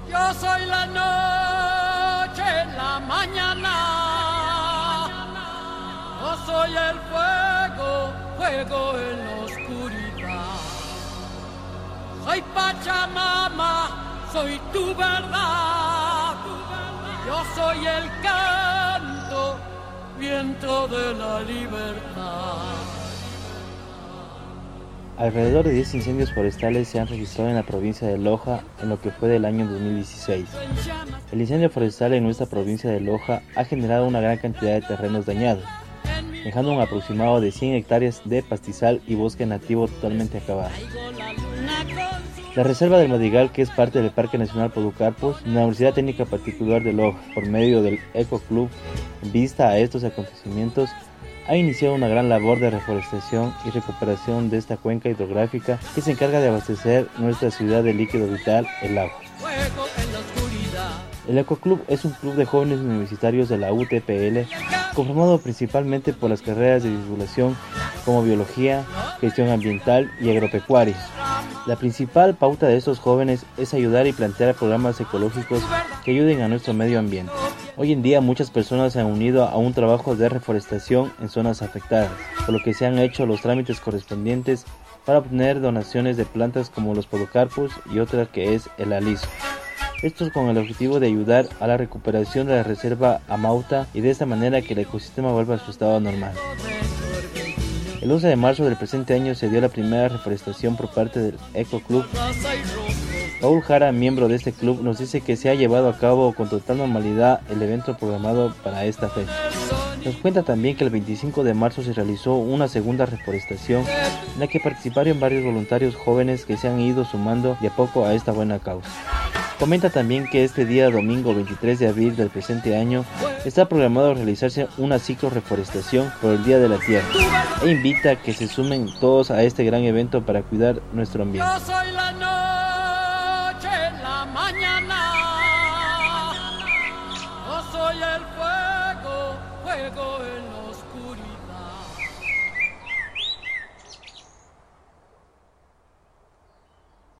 Yo soy la noche, la mañana. Yo soy el fuego, fuego en la oscuridad. Soy Pachamama, soy tu verdad. Yo soy el canto, viento de la libertad. Alrededor de 10 incendios forestales se han registrado en la provincia de Loja en lo que fue del año 2016. El incendio forestal en nuestra provincia de Loja ha generado una gran cantidad de terrenos dañados, dejando un aproximado de 100 hectáreas de pastizal y bosque nativo totalmente acabado. La Reserva del Madrigal, que es parte del Parque Nacional Podocarpus, la Universidad Técnica Particular de Loja, por medio del Eco Club, en vista a estos acontecimientos, ha iniciado una gran labor de reforestación y recuperación de esta cuenca hidrográfica que se encarga de abastecer nuestra ciudad de líquido vital, el agua. El Ecoclub es un club de jóvenes universitarios de la UTPL, conformado principalmente por las carreras de divulgación como biología, gestión ambiental y agropecuaria. La principal pauta de estos jóvenes es ayudar y plantear programas ecológicos que ayuden a nuestro medio ambiente. Hoy en día muchas personas se han unido a un trabajo de reforestación en zonas afectadas, por lo que se han hecho los trámites correspondientes para obtener donaciones de plantas como los podocarpus y otra que es el aliso. Esto con el objetivo de ayudar a la recuperación de la reserva Amauta y de esta manera que el ecosistema vuelva a su estado normal. El 11 de marzo del presente año se dio la primera reforestación por parte del Eco Club. Raúl Jara, miembro de este club, nos dice que se ha llevado a cabo con total normalidad el evento programado para esta fecha. Nos cuenta también que el 25 de marzo se realizó una segunda reforestación en la que participaron varios voluntarios jóvenes que se han ido sumando de a poco a esta buena causa. Comenta también que este día domingo 23 de abril del presente año está programado realizarse una ciclo-reforestación por el Día de la Tierra e invita a que se sumen todos a este gran evento para cuidar nuestro ambiente. Yo soy la noche, la mañana. Yo soy el fuego, fuego en